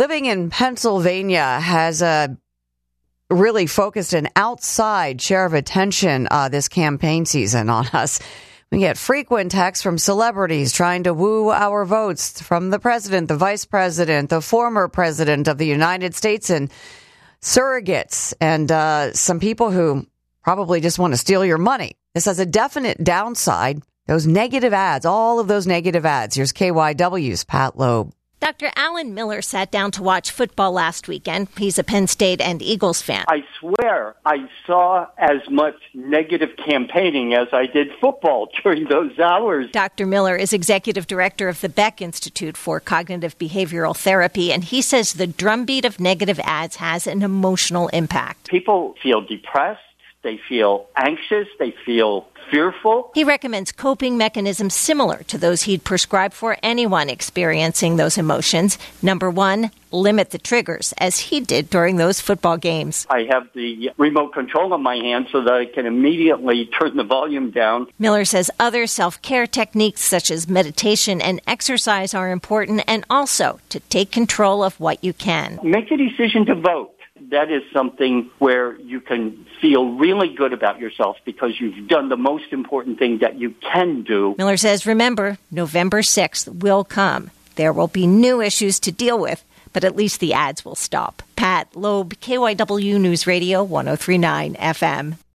Living in Pennsylvania has really focused an outside share of attention this campaign season on us. We get frequent texts from celebrities trying to woo our votes from the president, the vice president, the former president of the United States, and surrogates, and some people who probably just want to steal your money. This has a definite downside. Those negative ads, all of those negative ads. Here's KYW's Pat Loeb. Dr. Alan Miller sat down to watch football last weekend. He's a Penn State and Eagles fan. I swear I saw as much negative campaigning as I did football during those hours. Dr. Miller is executive director of the Beck Institute for Cognitive Behavioral Therapy, and he says the drumbeat of negative ads has an emotional impact. People feel depressed. They feel anxious. They feel fearful. He recommends coping mechanisms similar to those he'd prescribe for anyone experiencing those emotions. Number one, limit the triggers, as he did during those football games. I have the remote control in my hand so that I can immediately turn the volume down. Miller says other self-care techniques such as meditation and exercise are important, and also to take control of what you can. Make a decision to vote. That is something where you can feel really good about yourself because you've done the most important thing that you can do. Miller says, remember, November 6th will come. There will be new issues to deal with, but at least the ads will stop. Pat Loeb, KYW News Radio, 103.9 FM.